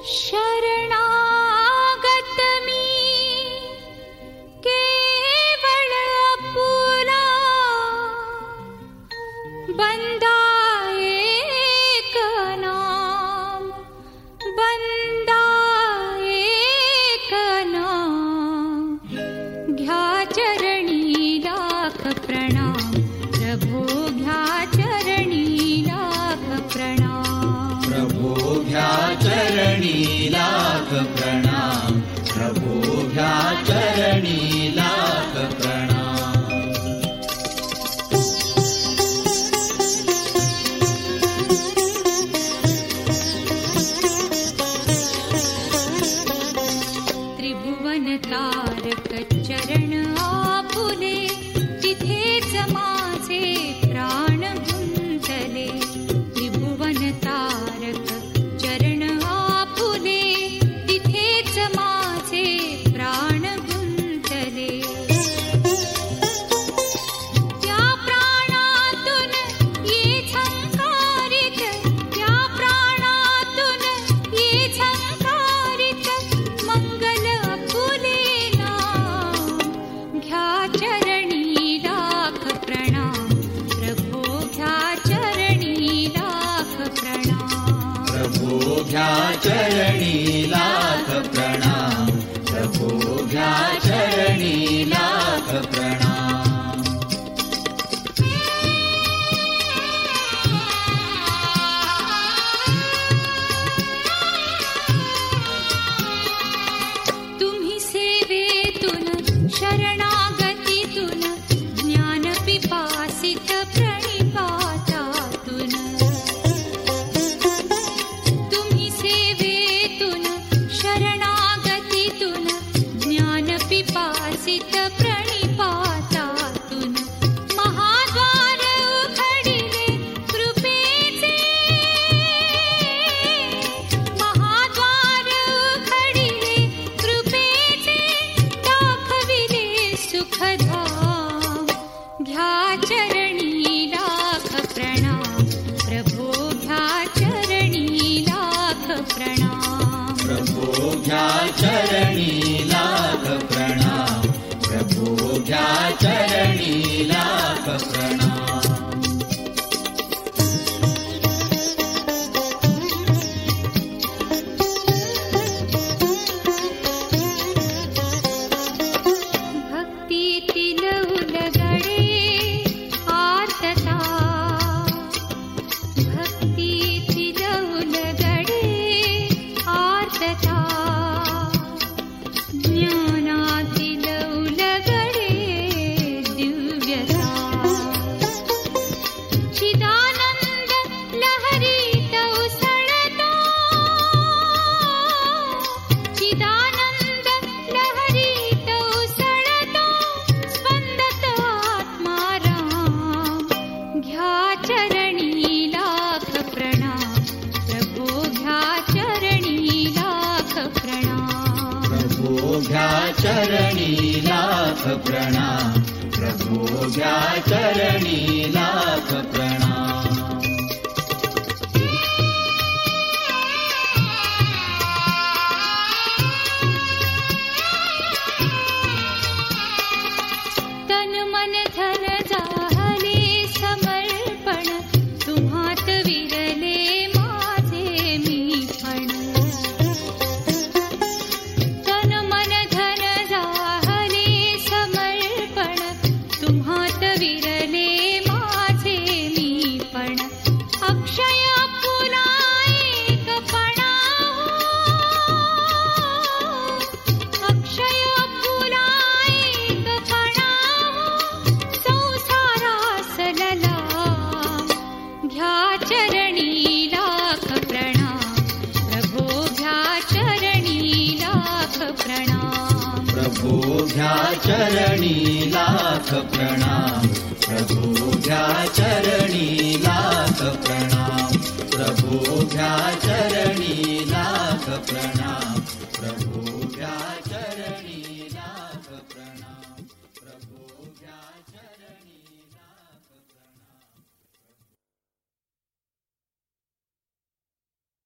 शरणागत मी केवळ आपुला, बंदा एक नाम, बंदा एक नाम. घ्या चरणी लाख प्रणाम, प्रभो घ्या चरणी लाख प्रणाम. प्रभो घ्या चरणी लाख प्रणाम, प्रभो घ्या चरणी लाख प्रणाम. त्रिभुवन तारक चरण आपुले, तिथेच माझे प्राण गुंतले. त्रिभुवन तारक चरण आपुले, तिथेच माझे प्राण गुंतले. त्या प्राणातून ये झंकारित, त्या प्राणातून ये झंकारित, मंगल आपुले नाम. घ्या चरणी लाख प्रणाम, प्रभो घ्या चरणी लाख प्रणाम. प्रभो घ्या चरणी लाख प्रणाम, प्रभो घ्या चरणी लाख प्रणाम. तुम्ही सेवेतून शरणागतीतून, ज्ञान पिपासित प्रणिपातातून. तुम्ही सेवेतून शरणागतीतून, ज्ञान पिपासित प्रणिपातातून. महाद्वार उघडिले कृपेचे, महाद्वार उघडिले कृपेचे, दाखविले सुखधाम. घ्या चरणी लाख प्रणाम, प्रभो घ्या चरणी लाख प्रणाम. प्रभो घ्या चरणी लाख प्रणाम, प्रभो घ्या चरणी लाख प्रणाम. भक्तीतील उलगडे आर्तता, भक्तीतील उलगडे आर्तता. ज्ञानातील उलगडे दिव्यता. चिदानंद लहरीत उसळता, चिदानंद लहरीत उसळता, स्पंदत आत्माराम. घ्या चरणी लाख प्रणाम, प्रभो घ्या चरणी लाख प्रणाम. प्रभो घ्या चरणी लाख प्रणाम, प्रभो घ्या चरणी लाख प्रणाम. तन मन धन जाहले समर्पण, तुम्हात विरले माझे मीपण. तन मन धन जाहले समर्पण, तुम्हात विरले माझे मीपण. अक्षय आपुला एकपणा हो, अक्षय आपुला एकपणा हो, संसारास ललाम. घ्या चरणी लाख प्रणाम, प्रभो घ्या चरणी लाख प्रणाम. प्रभो घ्या चरणी लाख प्रणाम, प्रभो घ्या चरणी लाख प्रणाम.